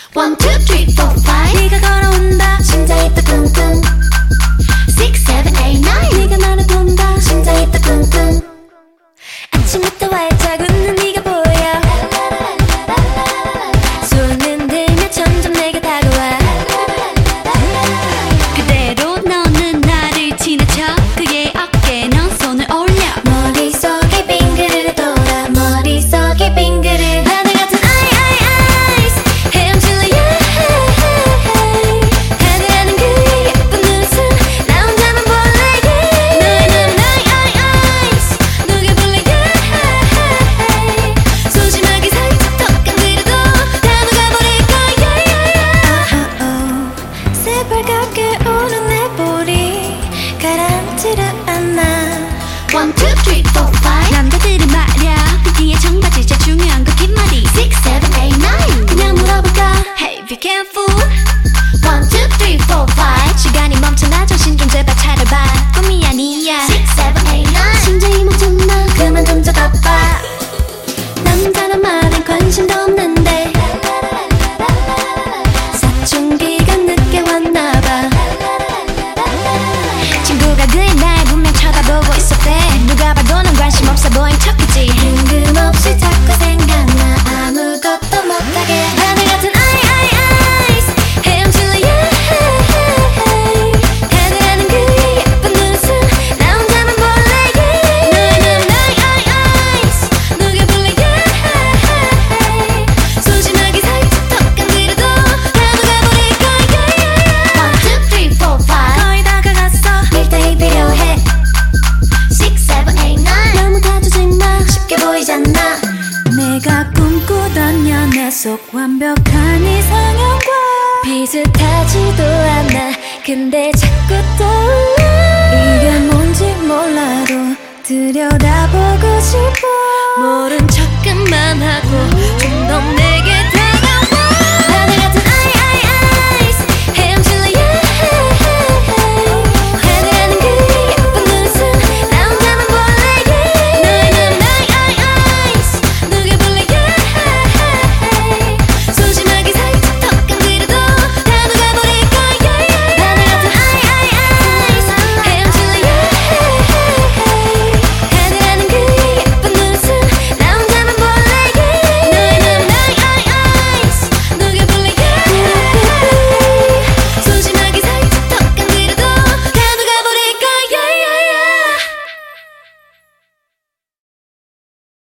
1, 2, 3, 4, 5 네가 걸어온다 심장이 또 쿵쿵 6, 7, 8, 9 네가 나를 본다 심장이 또 쿵쿵 아침부터 활짝 웃는 네가 보여 손은 들며 점점 내게 다가와 그대로 너는 나를 지나쳐 그의 어깨에 넌 손을 올려 머릿속에 빙그르르 돌아 머릿속에 빙그르 바다 같은 eyes 헤엄칠래 yeah 하늘하는 그의 예쁜 눈웃음 나 혼자만 볼래 yeah 너의 눈은 eyes 녹여볼래 yeah 소심하게 살짝 더 건드려도 다 녹아버릴 거야 yeah 새빨갛게 오른 내 볼이 가라앉지를 않아 1, 2, 3, 4, 5 남자들은 말야 뒤에 청바지 제일 중요한 거 긴 머리 6, 7, 8, 9 그냥 물어볼까 Hey be careful 1, 2, 3, 4, 5 시간이 멈춰나 정신 좀 제발 차려봐 꿈이 아니야 6, 7, 8, 9 심장이 멈췄나 그만 좀 쳐다봐 남자란 말엔 관심도 없는데 사춘기가 늦게 왔나봐 친구가 그의 날 분명 쳐다보고 있었대 누가 봐도 넌 관심 없어 보인 척했지 뜬금없이 자꾸 생각나 아무것도 못하게 바다 같은 eyes 헤엄칠래 yeah 하늘하는 그의 예쁜 눈웃음 나 혼자만 볼래 yeah 너의 눈은 eyes 녹여볼래 yeah 소심하게 살짝 더 건드려도 다 녹아버릴 거야 1, 2, 3, 4, 5 거의 다가갔어 밀당이 필요해 6, 7, 8, 9 너무 다투지 마 쉽게 보이잖아 내가 꿈꾸던 연애 속 완벽한 이상형과 비슷하지도 않아 근데 자꾸 떠올라 이게 뭔지 몰라도 들여다보고 싶어 모른 척만 하고 좀